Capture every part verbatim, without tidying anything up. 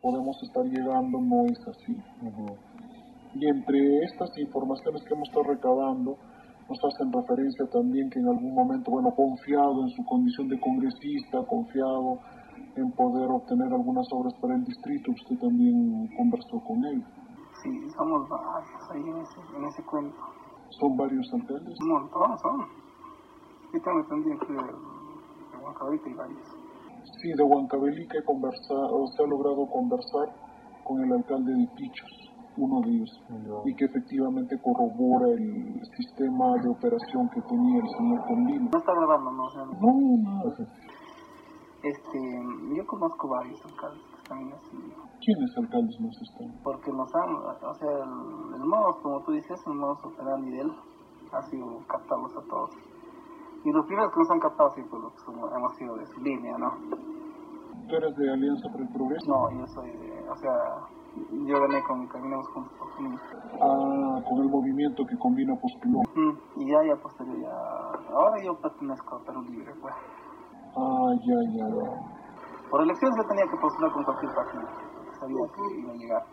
podemos estar llegando no es así. Uh-huh. Y entre estas informaciones que hemos estado recabando, nos hacen referencia también que en algún momento, bueno, confiado en su condición de congresista, confiado en poder obtener algunas obras para el distrito, usted también conversó con él. Sí, somos varios ahí en ese, en ese cuento. ¿Son varios alcaldes? Un montón son. Yo tengo entendido que de Huancavelica hay varios. Sí, de Huancavelica he conversado, se ha logrado conversar con el alcalde de Pichos, uno de ellos, no. y que efectivamente corrobora el sistema de operación que tenía el señor Combino. No está grabando, ¿no? O sea, no, no. Este, yo conozco varios alcaldes que están así. ¿Quiénes alcaldes más están? Porque nos han, o sea, el, el modo, como tú dices, el modo operandi de él ha sido captarlos a todos. Y los primeros que nos han captado sí, pues, somos, hemos sido de su línea, ¿no? ¿Tú eres de Alianza para el Progreso? No, yo soy de, o sea, yo gané con Caminamos Juntos por Fin. Ah, con el movimiento que Combina postuló. Uh-huh. Y ya, ya posterior, ya, ahora yo pertenezco a Perú Libre, pues. Ah, ya, ya, ya. Por elecciones yo tenía que postular con cualquier partido, porque sabía que iba a llegar.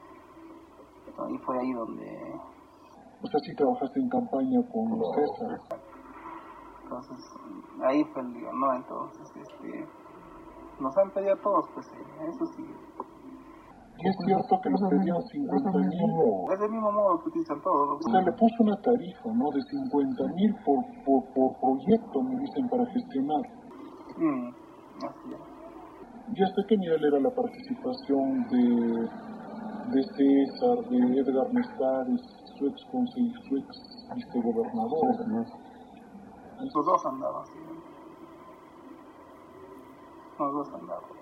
Y fue ahí donde... O sea, sí trabajaste en campaña con oh, César. Entonces, ahí fue el lío, ¿no? Entonces, este... nos han pedido a todos, pues, eso sí. Y es cierto que les pedían cincuenta mil. Es el mismo modo que utilizan todos. O sea, le puso una tarifa, ¿no? De cincuenta mil por, por, por proyecto, me dicen, para gestionar. Mm, así es. ¿Y hasta qué nivel era la participación de, de César, de Edgar Mestares, su ex consejero, su ex vicegobernador? ¿No? Los dos andaban, sí. Los dos andaban.